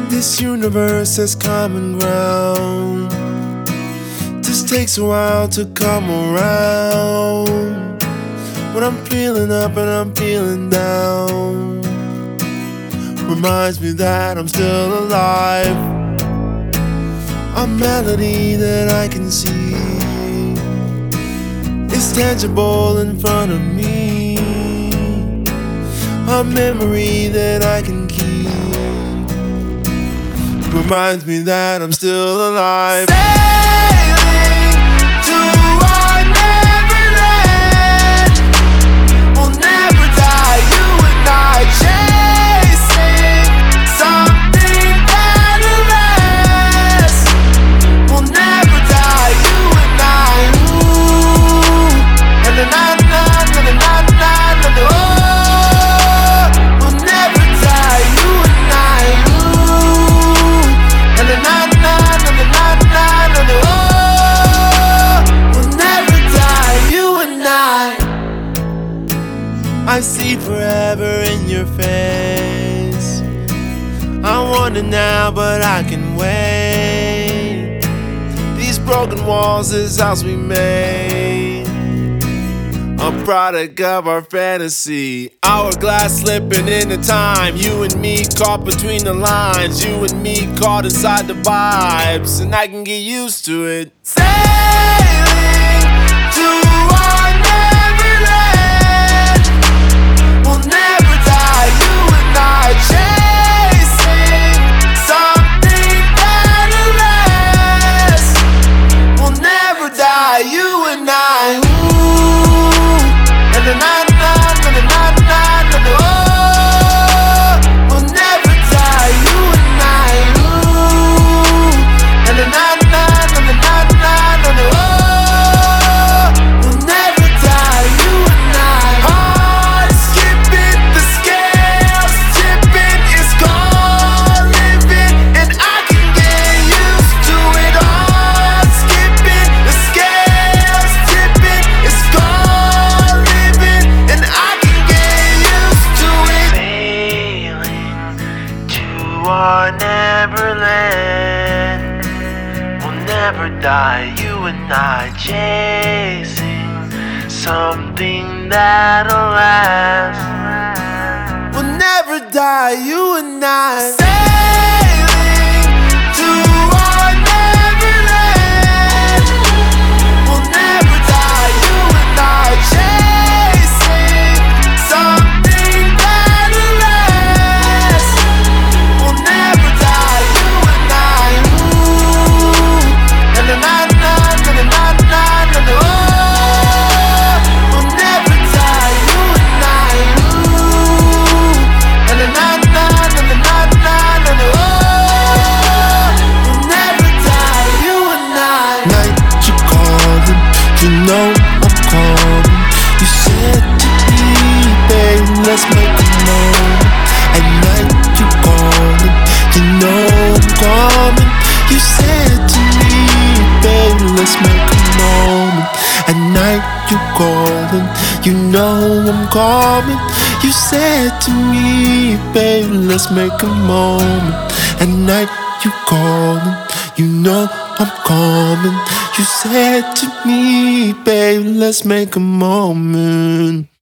This universe has common ground. Just takes a while to come around. When I'm feeling up and I'm feeling down, reminds me that I'm still alive. A melody that I can see is tangible in front of me. A memory that I can keep reminds me that I'm still alive. Sailing to our Neverland. We'll never die, you and I, chasing something better lasts. We'll never die, you and I. Ooh, and the oh. I see forever in your face. I wonder now, but I can wait. These broken walls, this house we made, a product of our fantasy. Hourglass slipping into time. You and me caught between the lines. You and me caught inside the vibes, and I can get used to it. Sailing to our Neverland. We'll never die, you and I, chasing something better lasts. We'll never die, you and I. Ooh, and the oh. We'll never die, you and I. Ooh, and the oh. We'll never die, you and I. Heart skipping, the scales tipping, it's gone living, and I can get used to it. Heart skipping, the scales tipping, it's gone living, and I can get used to it. Sailing to our Neverland. We'll never die, you and I, chasing something that'll last. We'll never die, you and I. Sailing to our Neverland. We'll never die, you and I, chasing something that'll last. We'll never die, you and I. Ooh, and the oh. We'll never die, you and I. Ooh, and the oh. We'll never die, you and I. Night you calling, you know I'm calling. You said to me, babe, let's make a moment. At night you calling, you know I'm coming. You said to me, babe, let's make a moment. At night you calling, you know I'm coming. You said to me, babe, let's make a moment. At night you calling, you know I'm coming. You said to me, babe, let's make a moment.